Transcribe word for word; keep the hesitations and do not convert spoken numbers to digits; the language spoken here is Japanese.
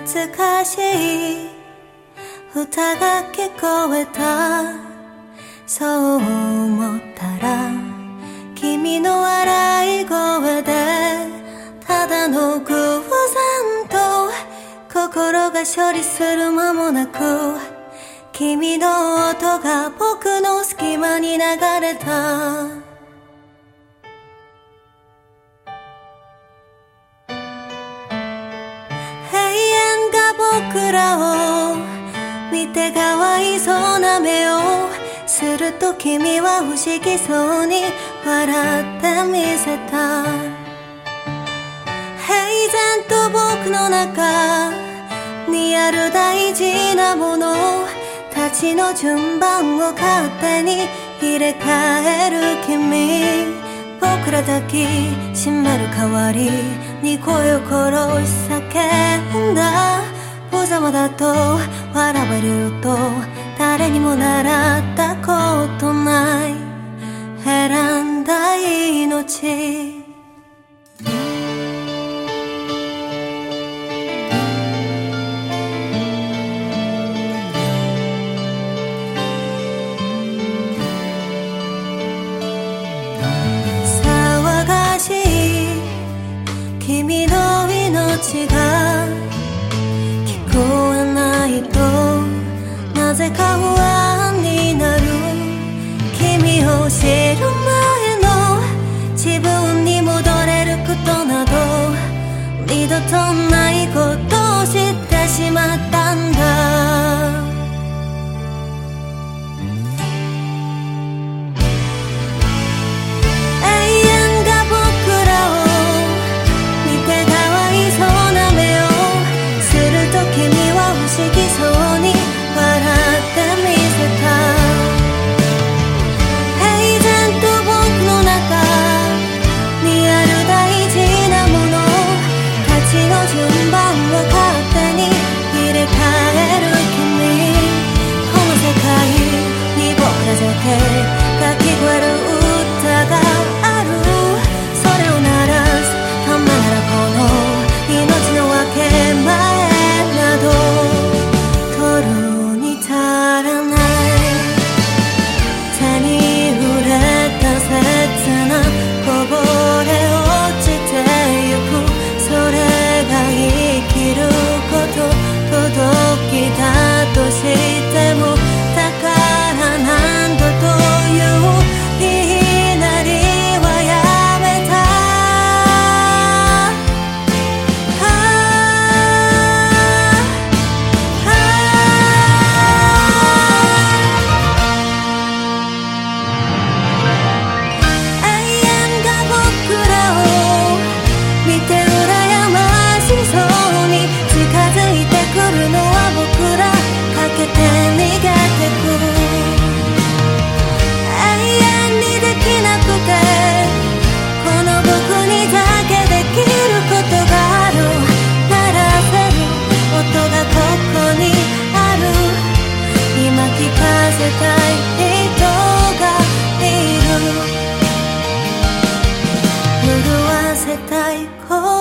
懐かしい歌が聞こえた。そう思ったら君の笑い声で、ただの偶然と心が処理する間もなく、君の音が僕の隙間に流れた。僕らを見てかわいそうな目をすると、君は不思議そうに笑ってみせた。平然と僕の中にある大事なものたちの順番を勝手に入れ替える君、僕ら抱きしめる代わりに声を殺し叫んだ。無様だと笑われると誰にも習ったことない選んだ命。騒がしい君の命が聞こえないとなぜか不安になる。君を知る前の自分に戻れることなど二度とないことを知ってしまったんだ。が聞こえる歌がある。それを鳴らすためならこの命の分け前など取るに足らない。手に触れた切なこぼれ落ちてゆく、それが生きること。届きたとしても宝何度とたい人がいる。潤わせたい声